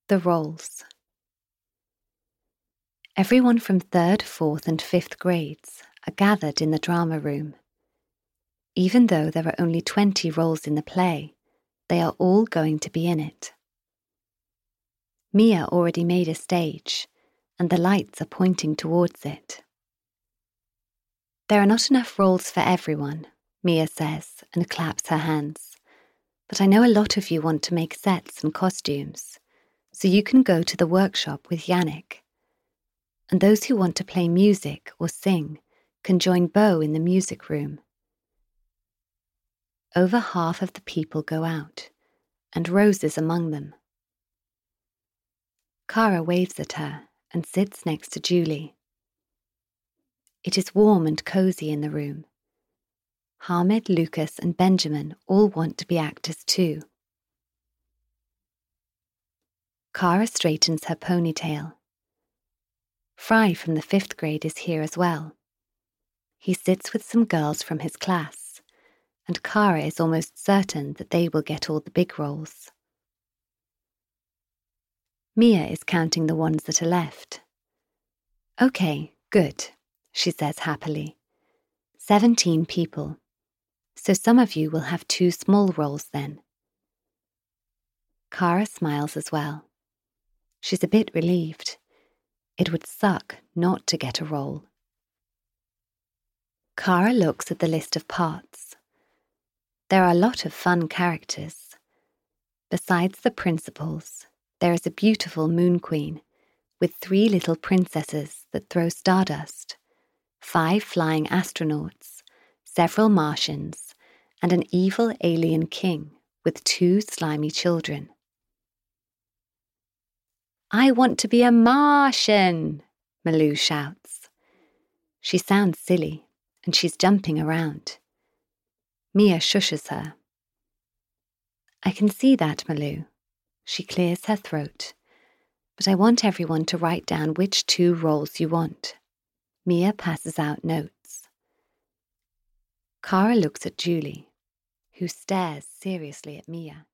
The roles. Everyone from 3rd, 4th and 5th grades are gathered in the drama room. Even though there are only 20 roles in the play, they are all going to be in it. Mia already made a stage, and the lights are pointing towards it. There are not enough roles for everyone, Mia says and claps her hands. But I know a lot of you want to make sets and costumes, so you can go to the workshop with Yannick. And those who want to play music or sing can join Bo in the music room. Over half of the people go out, and Rose is among them. Cara waves at her and sits next to Julie. It is warm and cosy in the room. Hamid, Lucas and Benjamin all want to be actors too. Cara straightens her ponytail. Fry from the 5th grade is here as well. He sits with some girls from his class, and Cara is almost certain that they will get all the big roles. Mia is counting the ones that are left. Okay, good, she says happily. 17 people. So some of you will have 2 small roles then. Cara smiles as well. She's a bit relieved. It would suck not to get a role. Cara looks at the list of parts. There are a lot of fun characters. Besides the principals, there is a beautiful moon queen with 3 little princesses that throw stardust, 5 flying astronauts, several Martians, and an evil alien king with 2 slimy children. I want to be a Martian, Malou shouts. She sounds silly, and she's jumping around. Mia shushes her. I can see that, Malou. She clears her throat. But I want everyone to write down which 2 roles you want. Mia passes out notes. Cara looks at Julie, who stares seriously at Mia.